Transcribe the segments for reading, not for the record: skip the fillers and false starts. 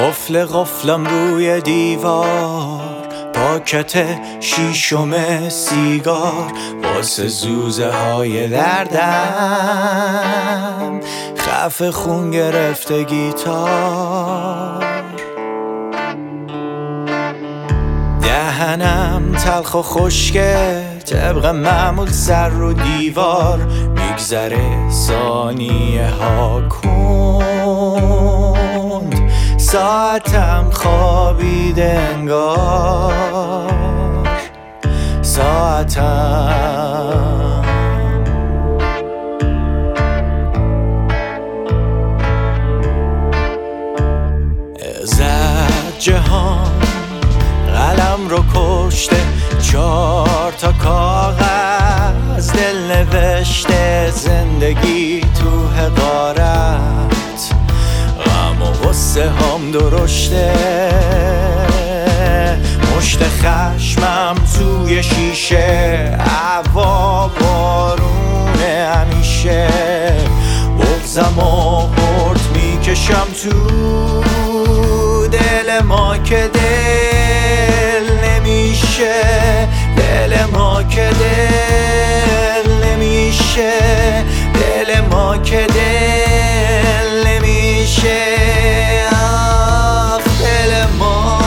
قفل قفلم روی دیوار، پاکت شیشم سیگار واسه زوزه های دردم، خفه خون گرفته گیتار، دهنم تلخ و خشکه طبق معمول سر رو دیوار، میگذره ثانیه ها کند، ساعتم خوابیده انگار، ساعتم زد جهان قلم رو کشته، 4 تا کاغذ دل نوشته، زندگی تو حقارت، غم و غصه هم درشته، مشت خشمم توی شیشه، هوا بارونه همیشه، بغضم و برد میکشم تو دل ما که دل نمیشه، دل ما که دل نمیشه، دل ما که دل نمیشه، آخ دل ما.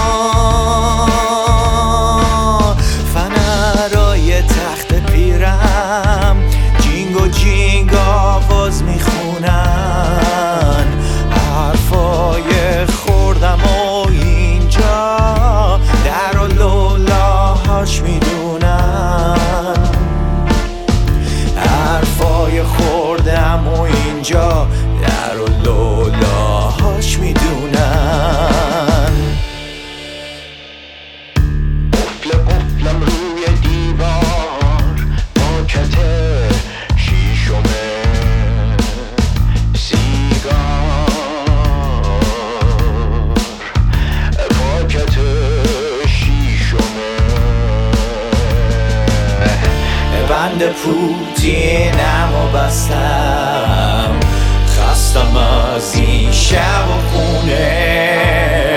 فنرای تخت پیرم جینگ و جینگ آواز میخونن، حرفای خوردم و اینجا در و لولاهاش میدونن، حرفای خوردم و اینجا در و لولاهاش میدونن. قفل قفلم روی دیوار، پاکت شیشم سیگار، پاکت شیشم بند پوتینم و بستم، خستم از این شب و خونه،